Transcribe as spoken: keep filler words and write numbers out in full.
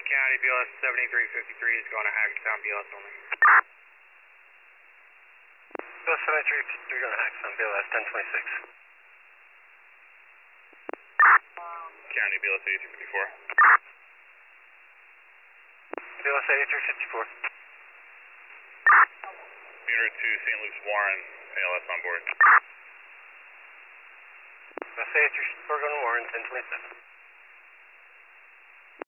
County, B L S seventy-three fifty-three is going to Hackettstown, B L S only. B L S seventy-three fifty-three going to Hackettstown, B L S ten twenty-six. County, B L S eighty-three fifty-four. B L S eighty-three fifty-four. Unit to Saint Luke's Warren, A L S on board. B L S eighty-three fifty-four going to Warren, ten twenty-seven.